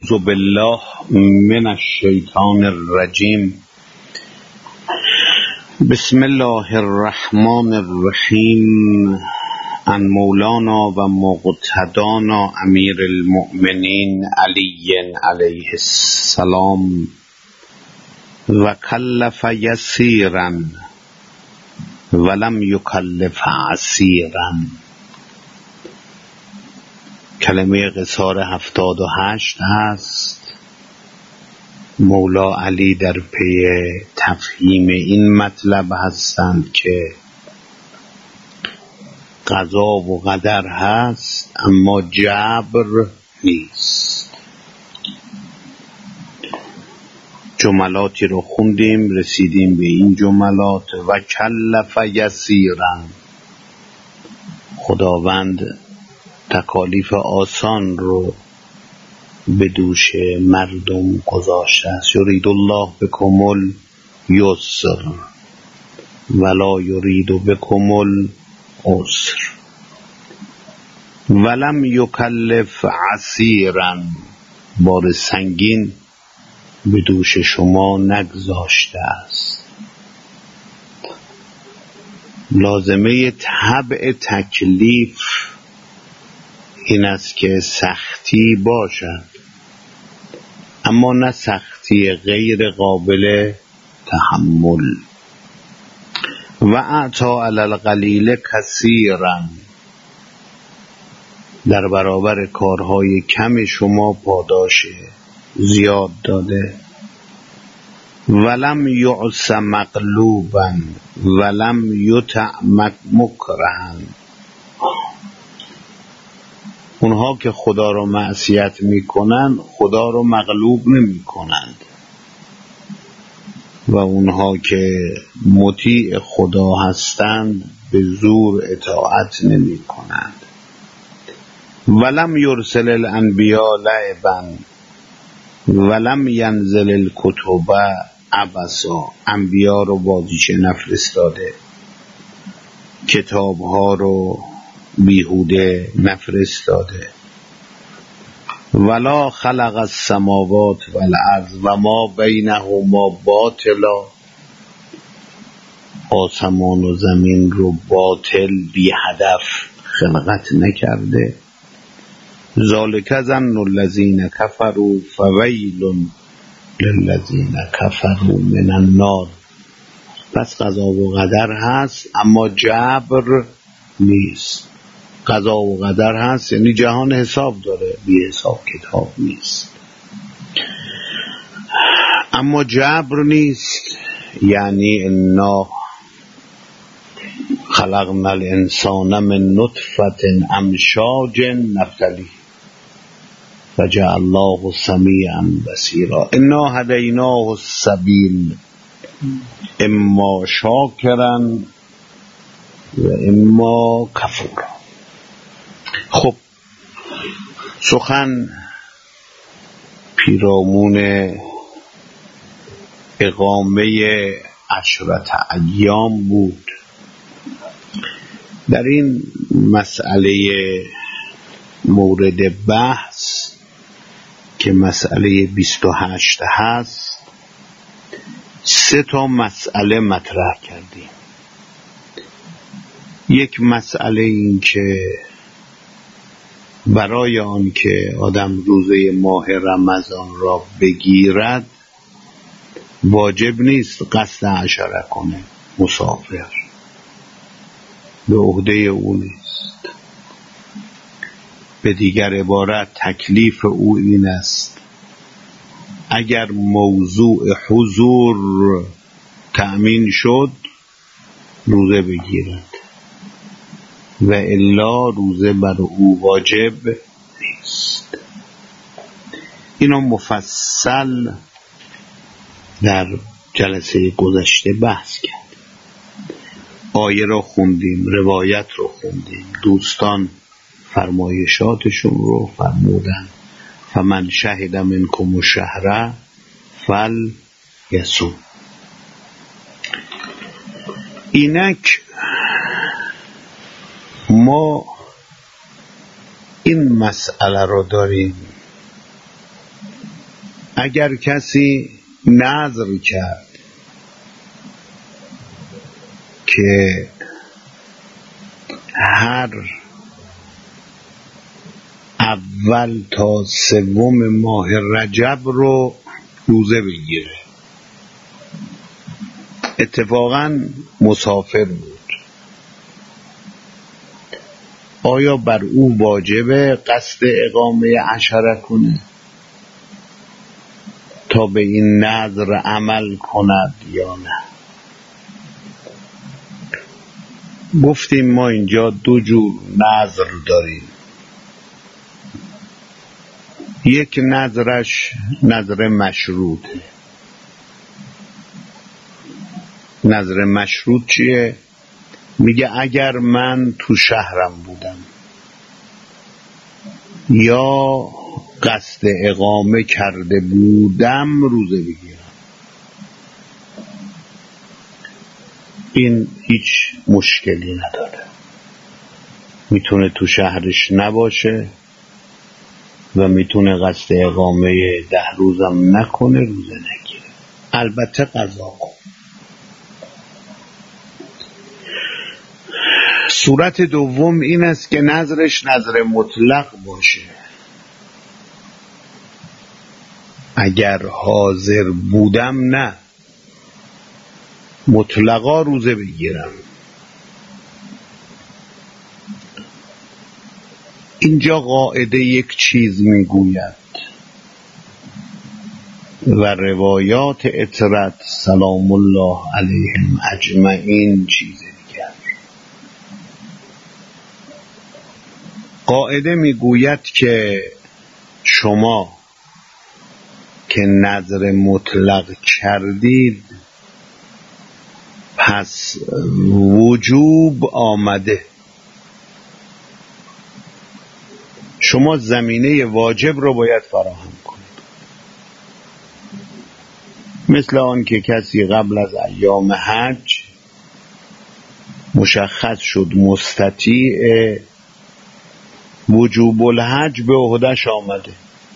اعوذ بالله من الشیطان الرجیم. بسم الله الرحمن الرحیم. عن مولانا و مقتدانا امیر المؤمنین علی علیه السلام و کلف یسیرا ولم یکلف عسیرا. کلمه قصار 78 هست. مولا علی در پی تفهیم این مطلب هستند که قضا و قدر هست اما جبر نیست. جملاتی رو خوندیم، رسیدیم به این جملات: و کلف یسیرا، خداوند تکالیف آسان رو به دوش مردم گذاشته است. یرید الله بکم الیسر ولا یرید بکم العسر. ولم یکلف عسیرا، بار سنگین به دوش شما نگذاشته است. لازمه طبع تکلیف این است که سختی باشد، اما نه سختی غیر قابل تحمل. و اعطا علی القلیل کثیرا، در برابر کارهای کم شما پاداش زیاد داده. ولم یعص مغلوبا ولم یطع مکرها، اونها که خدا رو معصیت میکنن خدا رو مغلوب نمی کنند و اونها که مطیع خدا هستند به زور اطاعت نمی کنند. ولم یرسل الانبیاء لعبا ولم ینزل الکتب عبثا، انبیا رو بازیچه نفرستاده، کتاب ها رو بیهوده نفرستاده. ولا خلق السماوات والارض و ما بینهما باطلا، آسمان و زمین رو باطل بی هدف خلقت نکرده. ذالک ظن الذین کفروا فویل للذین کفروا من النار. پس قضا و قدر هست اما جبر نیست. قضا و قدر هست یعنی جهان حساب داره، بی حساب کتاب نیست. اما جبر نیست، یعنی انا خلقنا الانسان من نطفة امشاج نبتلیه فجعلناه سمیعا بصیرا. انا هدیناه السبیل اما شاکرا و اما کفورا. خب، سخن پیرامون اقامه 10 ایام بود. در این مسئله مورد بحث که مسئله 28 هست 3 مسئله مطرح کردیم. یک مسئله این که برای آن که آدم روزه ماه رمضان را بگیرد واجب نیست قصد عشره کنه، مسافر به عهده او نیست. به دیگر عبارت تکلیف او این است اگر موضوع حضور تأمین شد روزه بگیرد و الا روزه بر او واجب نیست. اینو مفصل در جلسه گذشته بحث کرد. آیه رو خوندیم، روایت رو خوندیم، دوستان فرمایشاتشون رو فرمودن. فمن شهد منکم الشهر فلیصم. اینک ما این مسئله رو داریم اگر کسی نذر کرد که هر اول تا سوم ماه رجب رو روزه بگیره، اتفاقاً مسافر بود، آیا بر او واجبه قصد اقامه عشره کنه تا به این نذر عمل کند یا نه؟ گفتیم ما اینجا دو جور نذر داریم. یک نذرش نذر مشروطه. نذر مشروط چیه؟ میگه اگر من تو شهرم بودم یا قصد اقامه کرده بودم روزه بگیرم. این هیچ مشکلی نداره، میتونه تو شهرش نباشه و میتونه قصد اقامه 10 روزم نکنه، روزه نگیره، البته قضا کن. صورت دوم این است که نذرش نذر مطلق باشه. اگر حاضر بودم نه، مطلقا روزه بگیرم. اینجا قاعده یک چیز میگوید و روایات اطرت سلام الله علیهم اجمعین چیز دیگر. قاعده میگوید که شما که نذر مطلق کردید پس وجوب آمده، شما زمینه واجب رو باید فراهم کنید. مثل آن که کسی قبل از ایام حج مشخص شد مستطیع، وجوب الحج به عهده‌اش آمده،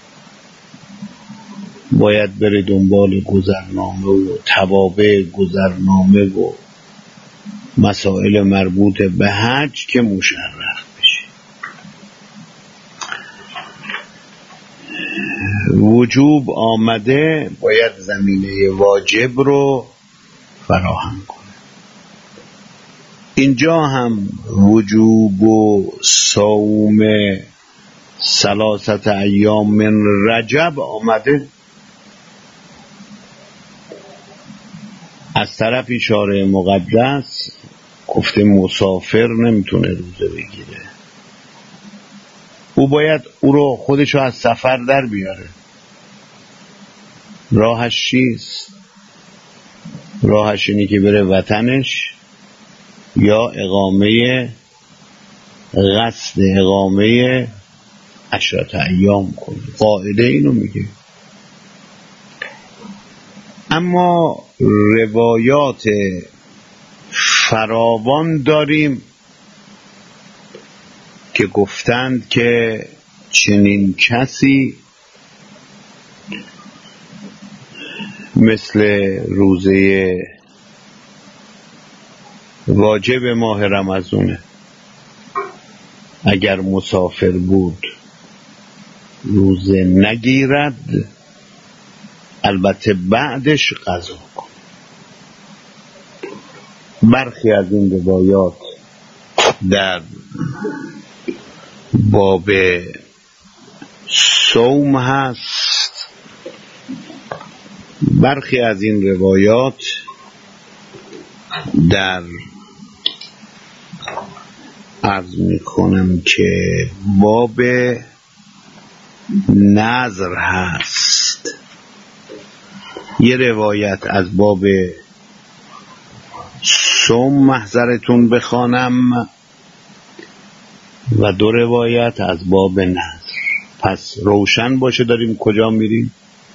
باید بره دنبال گذرنامه و توابع گذرنامه و مسائل مربوط به حج که مشرف بشه. وجوب آمده، باید زمینه واجب رو فراهم کنه. اینجا هم وجوب و صوم 3 ایام من رجب آمده. از طرفی شارع مقدس گفته مسافر نمیتونه روزه بگیره، او باید او رو خودشو از سفر در بیاره. راهش چیست؟ راهش اینه که بره وطنش یا قصد اقامه 10 ایام کنه. قاعده اینو میگه. اما روایات فراوان داریم که گفتند که چنین کسی مثل روزه واجب ماه رمضانه، اگر مسافر بود روزه نگیرد، البته بعدش قضا کن. برخی از این روایات در باب صوم هست، برخی از این روایات در عرض میکنم که باب نذر هست. یه روایت از باب صوم محضرتون بخوانم و 2 روایت از باب نذر. پس روشن باشه داریم کجا میریم.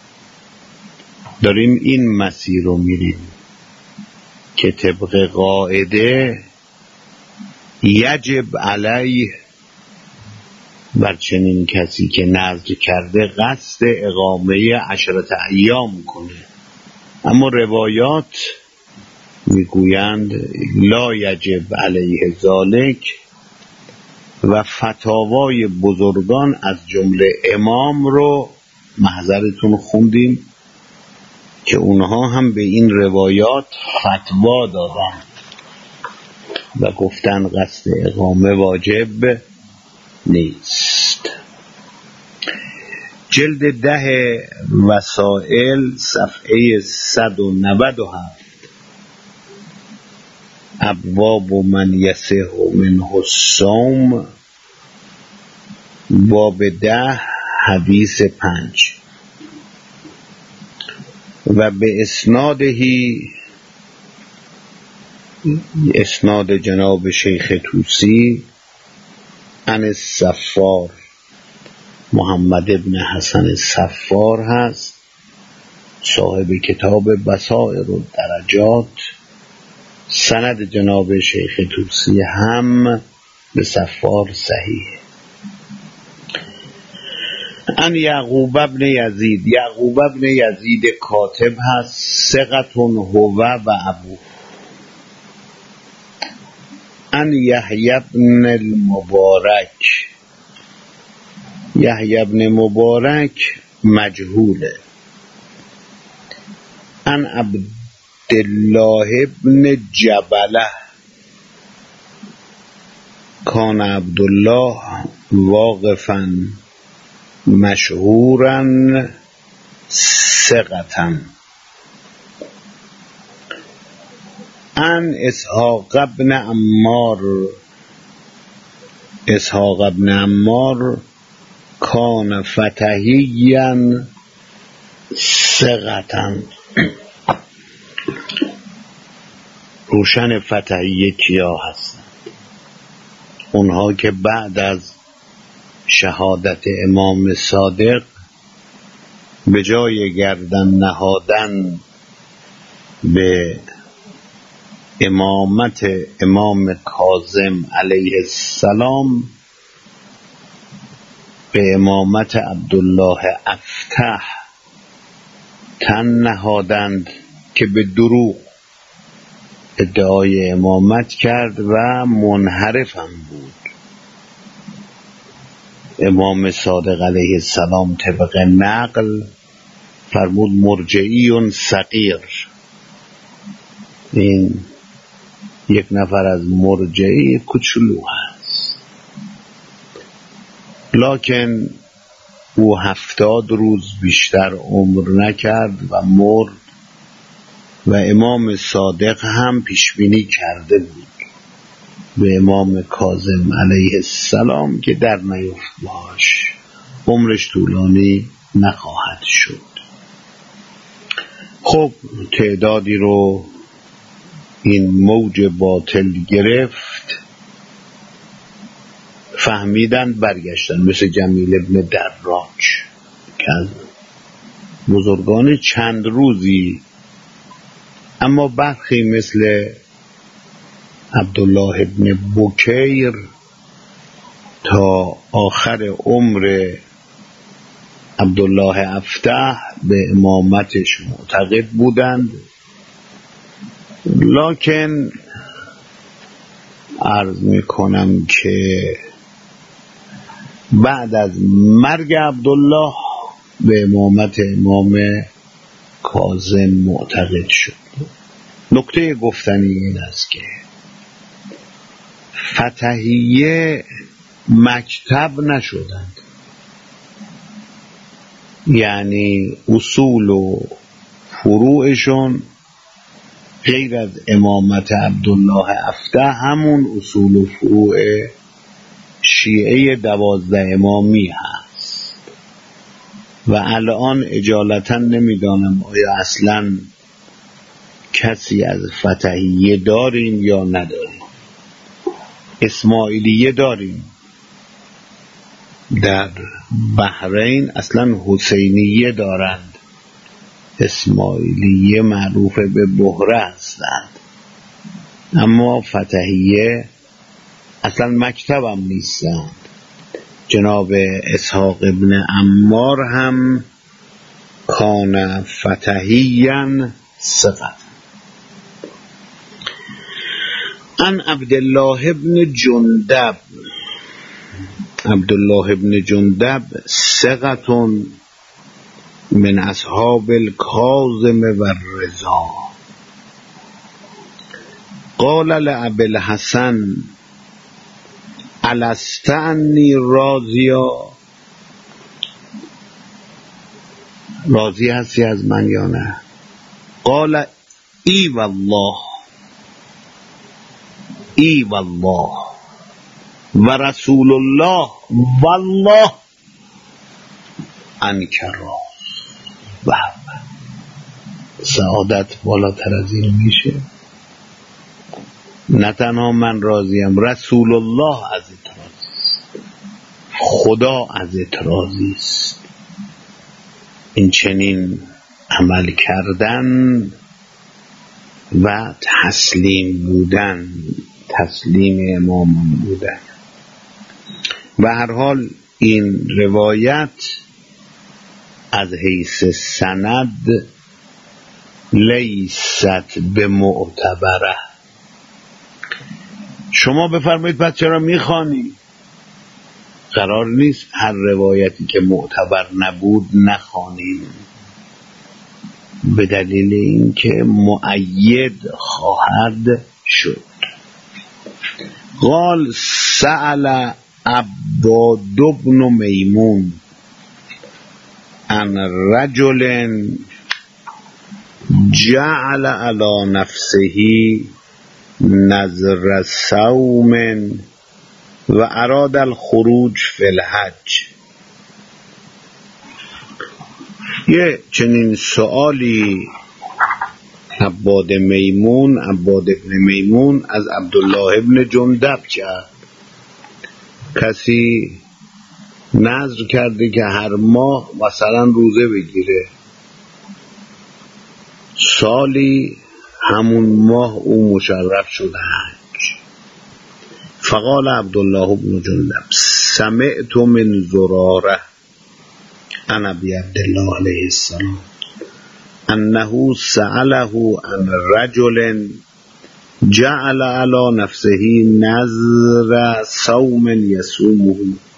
داریم این مسیر رو میریم که طبق قاعده یجب علیه بر چنین کسی که نذر کرده قصد اقامه 10 ایام کنه. اما روایات میگویند لا یجب علیه ذالک و فتاوای بزرگان از جمله امام رو محضرتون خوندیم که اونها هم به این روایات فتوا دادن و گفتن قصد اقامه واجب نیست. جلد 10 وسائل صفحه 197 ابواب من یصح منه الصوم باب 10 حدیث 5 و به اسناد جناب شیخ طوسی عن الصفار محمد ابن حسن الصفار هست، صاحب کتاب بصائر الدرجات. سند جناب شیخ طوسی هم به صفار صحیح. ان یعقوب ابن یزید، یعقوب ابن یزید کاتب هست، ثقة هو و ابوه. ان یحیی ابن المبارک، یحیی ابن مبارک مجهوله. ان عبدالله ابن جبله کان عبدالله واقفا مشهورا ثقة. ان اسحاق ابن عمار، اسحاق ابن عمار کان فتحیا ثقة. روشن فتحیه کیا هستند؟ اونها که بعد از شهادت امام صادق به جای گردن نهادن به امامت امام کاظم علیه السلام به امامت عبدالله افتح تن نهادند که به دروغ ادعای امامت کرد و منحرف هم بود. امام صادق علیه السلام طبق نقل فرمود مرجعی صغیر. این یک نفر از مرجعی کوچولو هست، لکن او 70 روز بیشتر عمر نکرد و مرد و امام صادق هم پیشبینی کرده بود به امام کاظم علیه السلام که در نیفت باش، عمرش طولانی نخواهد شد. خب تعدادی رو این موج باطل گرفت، فهمیدن برگشتن، مثل جمیل ابن دراج که از بزرگان چند روزی. اما برخی مثل عبدالله ابن بکیر تا آخر عمر عبدالله افتح به امامتش معتقد بودند، لکن عرض میکنم که بعد از مرگ عبدالله به امامت امام کاظم معتقد شد. نکته گفتنی این است که فتحیه مکتب نشدند، یعنی اصول و فروعشون غیر از امامت عبدالله افتح همون اصول و فروع شیعه 12 امامی هست و الان اجالتا نمیدانم آیا اصلا کسی از فتحیه داریم یا نداریم. اسماعیلیه داریم، در بحرین اصلا حسینیه دارند، اسماعیلیه معروف به بحره هستند، اما فتحیه اصلا مکتب هم نیستند. جناب اسحاق ابن عمار هم کان فتحیاً ثقة. عن عبدالله ابن جندب، عبدالله ابن جندب ثقة من اصحاب الکاظم و الرضا. قال لأبي الحسن الست عنی راضیا، راضی هستی از من یا نه؟ قال ای والله، ای والله و رسول الله والله انکرا. و سعادت بالاتر از این میشه؟ نه تنها من راضیم، رسول الله از راضی است، خدا از راضی است. این چنین عمل کردن و تسلیم بودن، تسلیم امام بودن. و هر حال این روایت از حیث سند لیست به معتبره. شما بفرمایید پس چرا میخوانی؟ قرار نیست هر روایتی که معتبر نبود نخوانیم، به دلیل اینکه مؤید خواهد شد. قال سأل عباد بن میمون عن رجل جعل على نفسه نذر صوم و اراد الخروج فی الحج. یه چنین سؤالی عباد ابن میمون از عبدالله ابن جندب کرد. کسی نذر کرده که هر ماه مثلا روزه بگیره، سالی همون ماه او مشرف شد حج. فقال عبدالله ابن جندب سمعت من زراره عن ابی عبدالله علیه السلام انه سأله عن رجل جعل على نفسه نذر صوم يصومه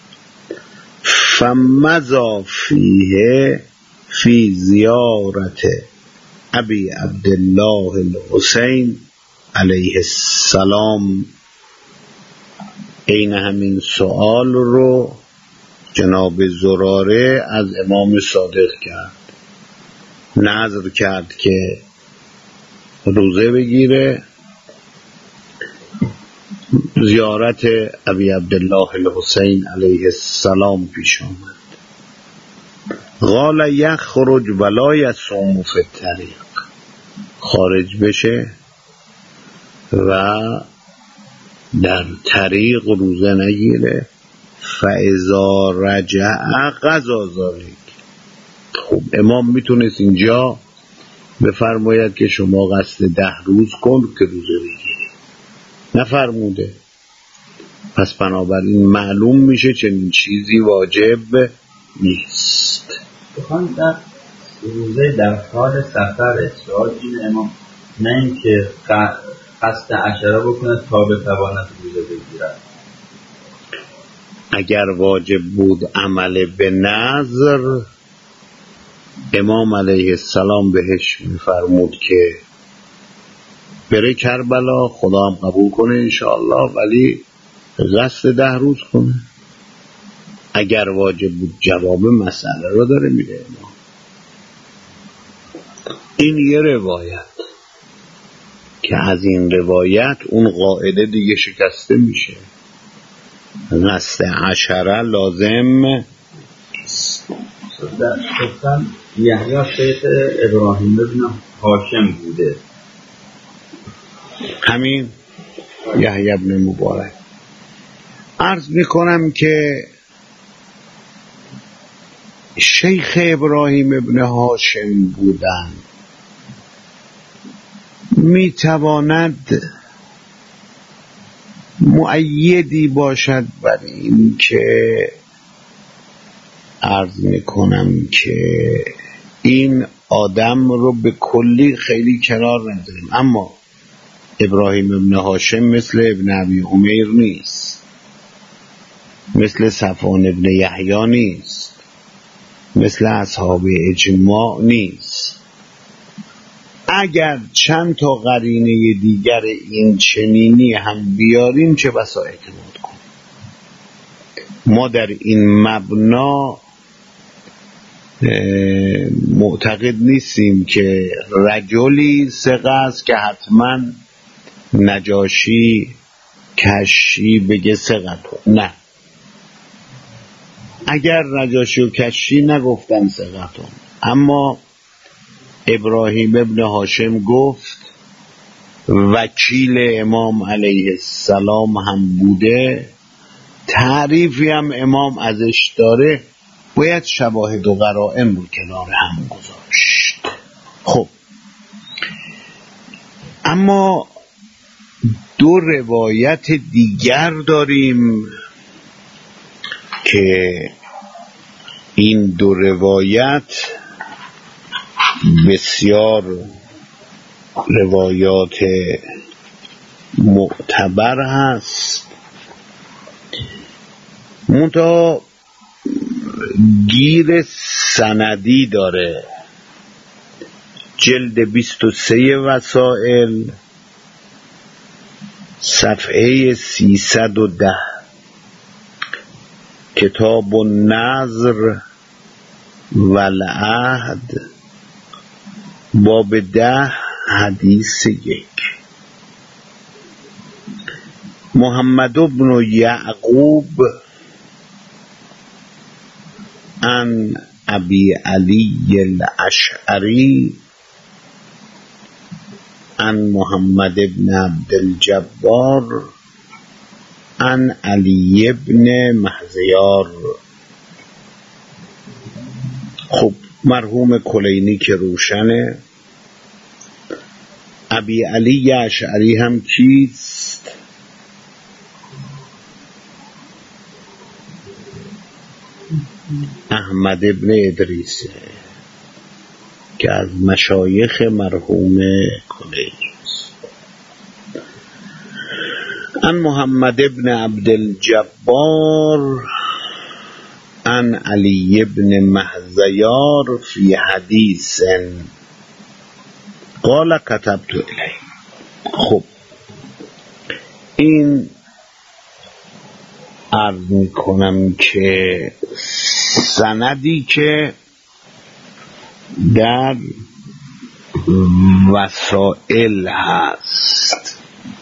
فمضى فیه فی زیارت ابی عبدالله الحسین علیه السلام. این همین سؤال رو جناب زراره از امام صادق کرد. نذر کرد که روزه بگیره، زیارت ابی عبدالله الحسین علیه السلام پیش آمد. قال یخرج ولا یصوم فی الطریق، خارج بشه و در طریق روزه نگیره. فاذا رجع قضا ذلک. خب امام میتونست اینجا بفرماید که شما قصد 10 روز کن که روزه بگیری، نفرموده. پس بنابراین معلوم میشه چنین چیزی واجب نیست. بخوان در روزه در حال سفر سوال این امام، نه اینکه قصد عشره بکنه تا بتواند روزه بگیرد. اگر واجب بود عمل به نذر، امام علیه السلام بهش میفرمود که بره کربلا، خدا هم قبول کنه انشاءالله، ولی قصد 10 روز کنه. اگر واجب بود جواب مسئله رو داره میده امام. این یه روایت که از این روایت اون قاعده دیگه شکسته میشه. قصد عشره لازم نیست. گفتن یحیی شیخ ابراهیم بن هاشم بوده. همین یحیی بن مبارک. عرض میکنم که شیخ ابراهیم ابن هاشم بودن میتواند مؤیدی باشد بر این که عرض میکنم که این آدم رو به کلی خیلی کنار نداریم، اما ابراهیم ابن هاشم مثل ابن ابی عمیر نیست، مثل صفوان ابن یحیی نیست، مثل اصحاب اجماع نیست. اگر چند تا قرینه دیگر این چنینی هم بیاریم چه بسا اعتماد کنیم. ما در این مبنا معتقد نیستیم که رجلی ثقه است که حتما نجاشی کشی بگه ثقتون. نه، اگر نجاشی و کشی نگفتن ثقتون، اما ابراهیم ابن هاشم گفت وکیل امام علیه السلام هم بوده، تعریفی هم امام ازش داره، باید شواهد و قرائن رو کنار هم گذاشت. خب اما دو روایت دیگر داریم که این دو روایت بسیار روایات معتبر هست، منتها گیر سندی داره. جلد 23 وسائل صفحه 310، کتاب النظر والعهد باب 10 حدیث 1. محمد بن یعقوب عن ابی علی الاشعری عن محمد بن عبد الجبار عن علی بن محزیار. خب مرحوم کلینی که روشنه، ابی علی اشعری هم کیست؟ احمد ابن ادریسه که از مشایخ مرحوم کلینی است. عن محمد ابن عبد الجبار عن علی ابن محزیار فی حدیث قال كتبت الیه. خب این عرض میکنم که سندی که در وسائل هست،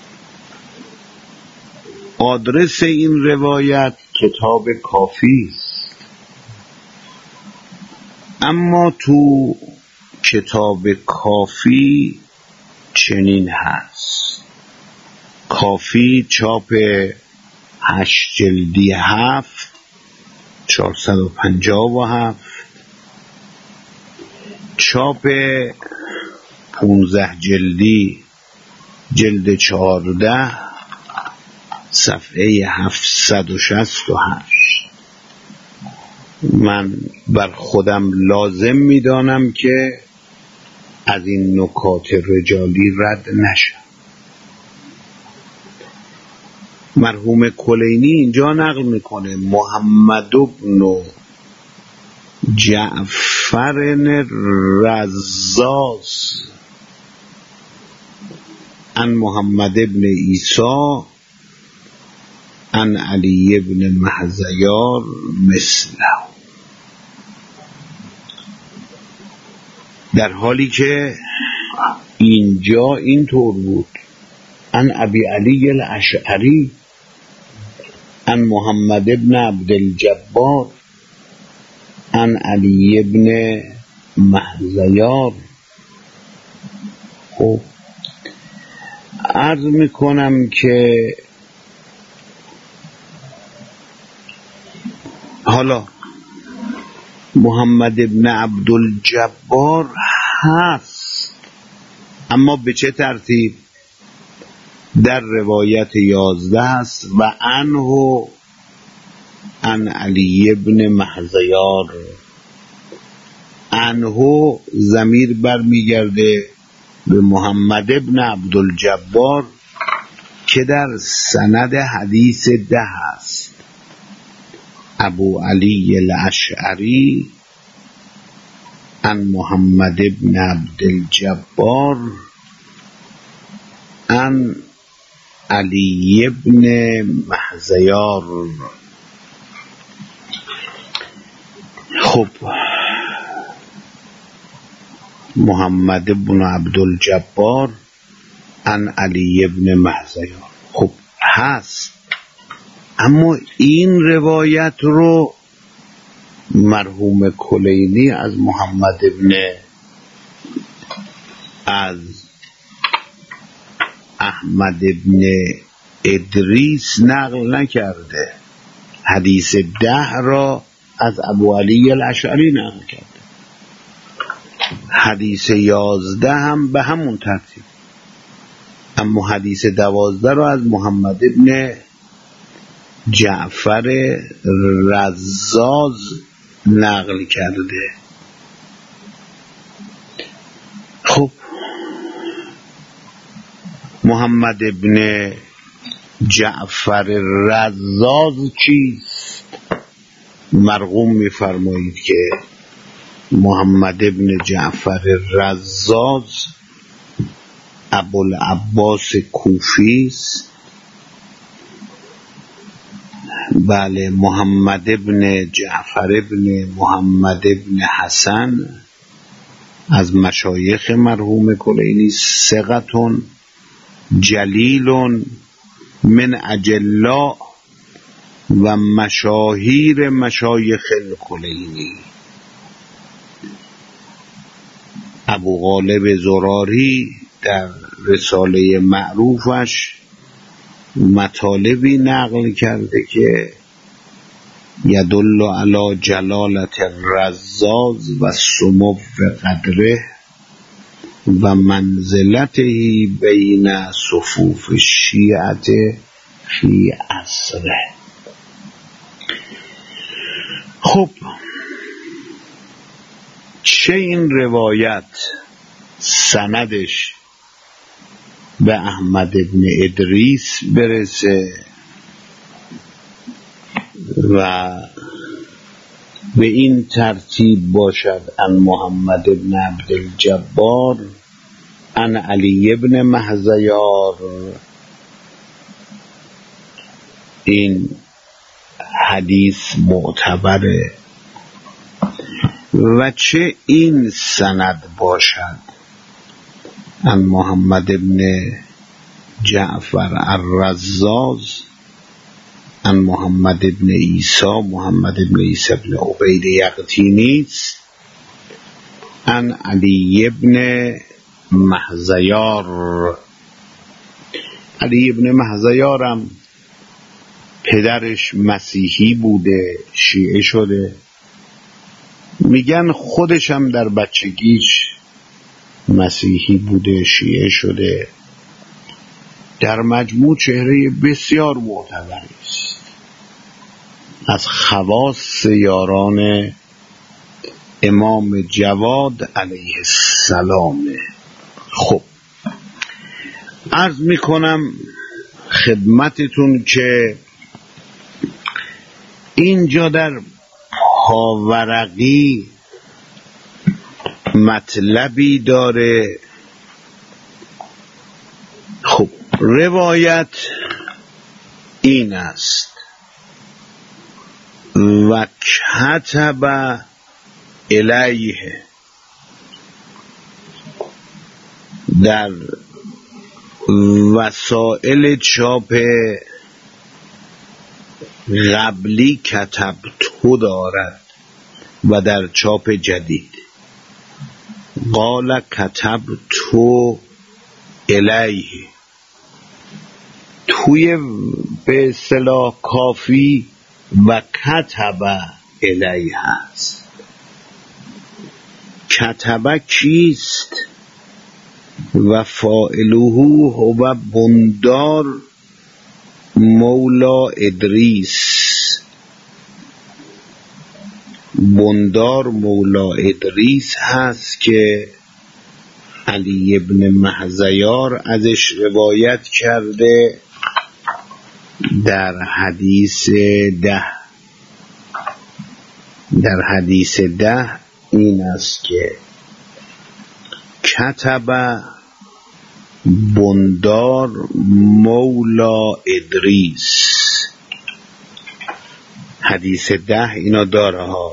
آدرس این روایت کتاب کافی است، اما تو کتاب کافی چنین هست. کافی چاپ 8 جلدی 7 457، چاپ 15 جلدی جلد 14 صفحه 768. من بر خودم لازم میدانم که از این نکات رجالی رد نشم. مرحوم کلینی اینجا نقل میکنه محمد بن جعفر رزاز عن محمد بن عیسی عن علی بن محزیار مثله، در حالی که اینجا اینطور بود عن ابی علی الاشعری عن محمد بن عبد الجبار عن علی بن محزیار. خب عرض میکنم که حالا محمد بن عبد الجبار هست، اما به چه ترتیب؟ در روایت 11 است و عنه عن علی ابن محزیار عنه ضمیر برمیگرده به محمد ابن عبدالجبار که در سند حدیث 10 است. ابو علی الاشعری عن محمد ابن عبدالجبار عن علی ابن محزیار. خب محمد ابن عبدالجبار عن علی ابن محزیار خب هست، اما این روایت رو مرحوم کلینی از محمد ابن از احمد ابن ادریس نقل نکرده. حدیث 10 را از ابو علی الاشعری نقل کرده، حدیث 11 هم به همون ترتیب، اما حدیث 12 را از محمد ابن جعفر رزاز نقل کرده. خب محمد ابن جعفر رزاز چیست؟ مرقوم می‌فرمایید که محمد ابن جعفر رزاز ابوالعباس کوفی است. بله، محمد ابن جعفر ابن محمد ابن حسن از مشایخ مرحوم کلینی، ثقة جلیل من اجلاء و مشاهیر مشایخ کلینی. ابو غالب زراری در رساله معروفش مطالبی نقل کرده که یدل علی جلالت الرزاز و سمو قدره و منزلته بین صفوف الشیعه فی عصره. خب چه این روایت سندش به احمد ابن ادریس برسه و به این ترتیب باشد عن محمد ابن عبدالجبار عن علی ابن محزیار، این حدیث معتبره. و چه این سند باشد عن محمد ابن جعفر الرزاز عن محمد ابن عیسی ابن عبید یقطینی عن علی ابن محزیار. علی ابن محزیارم پدرش مسیحی بوده، شیعه شده. میگن خودشم در بچگیش مسیحی بوده، شیعه شده. در مجموع چهره بسیار معتبری است، از خواص یاران امام جواد علیه السلام. خب عرض میکنم خدمتتون که اینجا در پاورقی مطلبی داره. خب روایت این است: و کتب الیه، در وسائل چاپ قبلی کتب تو دارد و در چاپ جدید قال کتب تو الیه. توی به اصطلاح کافی و کتب الیه هست. کتب کیست؟ و فاعله هو بندار مولا ادریس بندار مولا ادریس هست که علی ابن مهزیار ازش روایت کرده در حدیث 10 این است که کتب بندار مولا ادریس. حدیث 10 اینا داره ها.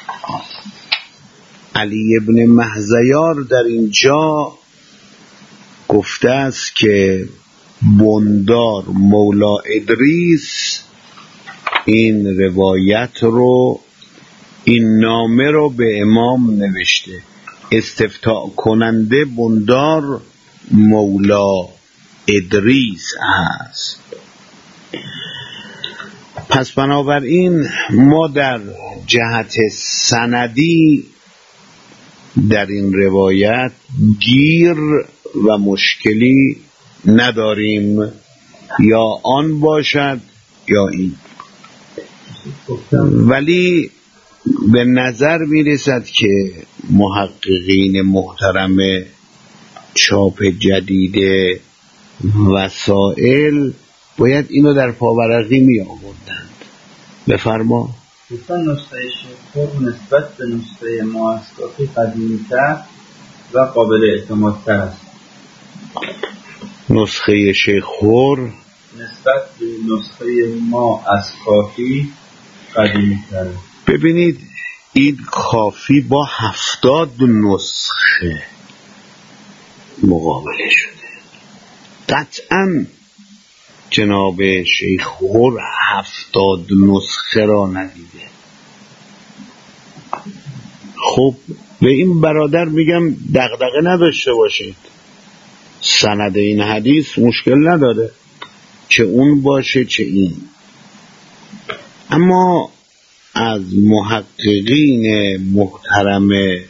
علی ابن مهزیار در اینجا گفته است که بندار مولا ادریس این روایت رو، این نامه رو به امام نوشته. استفتاء کننده بندار مولا ادریس است. پس بنابراین ما در جهت سندی در این روایت گیر و مشکلی نداریم، یا آن باشد یا این. ولی به نظر میرسد که محققین محترم چاپ جدید وسائل باید اینو در پاورقی می آوردند. بفرما. نسخه شیخ نسبت به نسخه ما از کافی قدیمی‌تر و قابل اعتمادتر است. نسخه شیخ نسبت به نسخه ما از کافی قدیمی‌تر. ببینید این کافی با 70 نسخه مقابله شده. قطعاً جناب شیخ 70 نسخه را ندیده. خب به این برادر میگم دغدغه نداشته باشید، سند این حدیث مشکل نداره، چه اون باشه چه این. اما از محققین محترم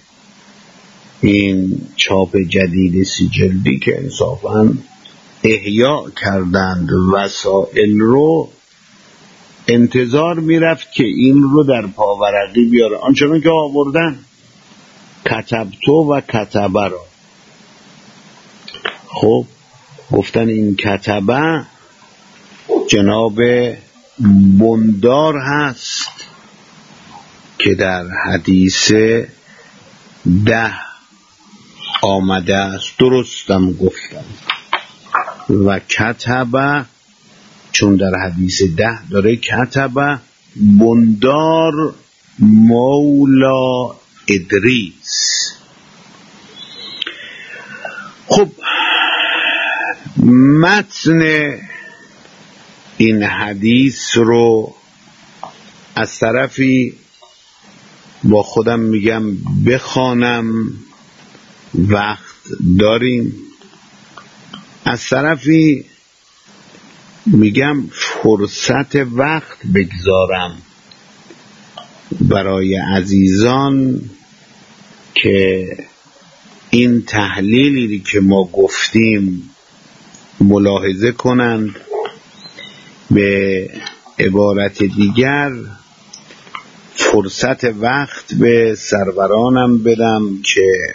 این چاپ جدید 30 جلدی که انصافاً احیا کردند وسائل رو، انتظار میرفت که این رو در پاورقی بیاره. آنچنان که آوردن کتبتو و کتبه را، خب گفتن این کتبه جناب بندار هست که در حدیث 10 آمده است. درستم گفتم. و کتبه چون در حدیث 10 داره کتبه بندار مولا ادریس. خب متن این حدیث رو از طرفی با خودم میگم بخوانم، وقت داریم، از طرفی میگم فرصت وقت بگذارم برای عزیزان که این تحلیلی که ما گفتیم ملاحظه کنند. به عبارت دیگر فرصت وقت به سرورانم بدم که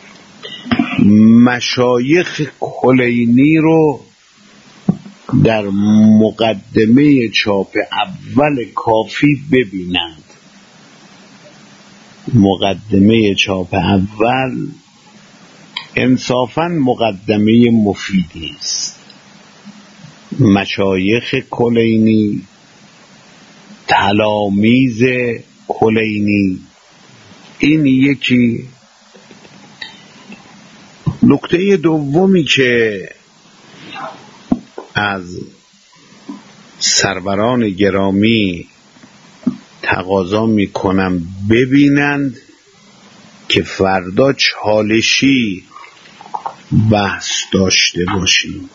مشایخ کلینی رو در مقدمه چاپ اول کافی ببینند. مقدمه چاپ اول انصافاً مقدمه مفیدی است. مشایخ کلینی، تلامیذ کلینی، این یکی. نکته دومی که از سروران گرامی تقاضا میکنم ببینند که فردا چالشی بحث داشته باشیم.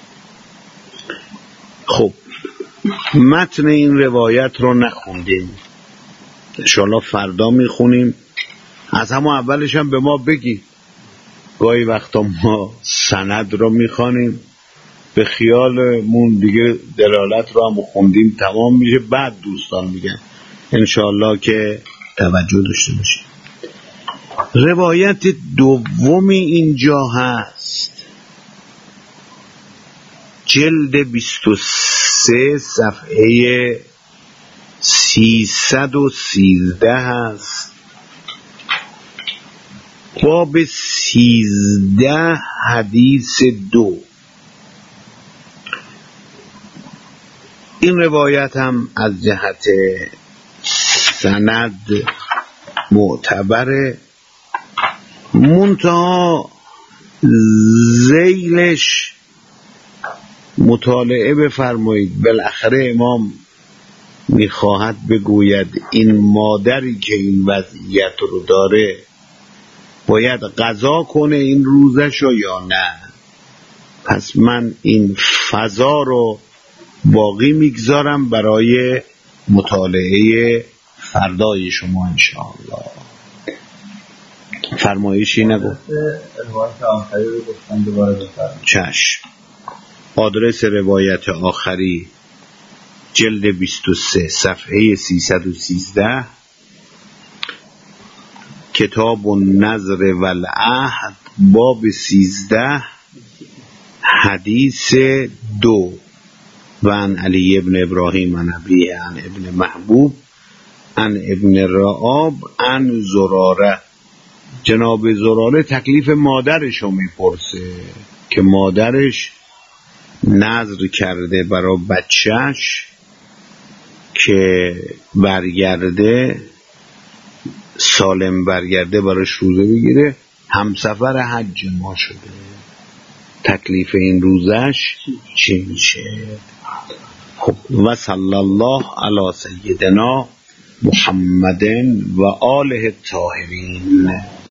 خب متن این روایت رو نخوندیم، انشاءالله فردا میخونیم. از همون اولش هم به ما بگید. گاهی وقتا ما سند رو میخوانیم به خیالمون دیگه دلالت رو هم خوندیم تمام میشه، بعد دوستان میگن. انشاءالله که توجه داشته باشید. روایت دومی اینجا هست، جلد 23 صفحه 313 هست، باب 13 حدیث 2. این روایت هم از جهت سند معتبره، منتها ذیلش مطالعه بفرمایید. بالاخره امام میخواهد بگوید این مادری که این وضعیت رو داره باید قضا کنه این روزشو یا نه. پس من این فضا رو باقی میگذارم برای مطالعه فردای شما انشاءالله. فرمایشی نگو. روایت آخری رو گفتم دوباره بفرمایید. چشم. آدرس روایت آخری جلد 23 صفحه 313، کتاب النذر والعهد، باب 13 حدیث 2. و عن علی ابن ابراهیم عن ابیه عن ابن محبوب عن ابن رعاب عن زراره. جناب زراره تکلیف مادرش رو میپرسه که مادرش نذر کرده برای بچهش که برگرده سالم برگرده براش روزه بگیره، همسفر حج ما شده، تکلیف این روزش چی میشه؟ خب و صلی الله علی سیدنا محمد و آله الطاهرین.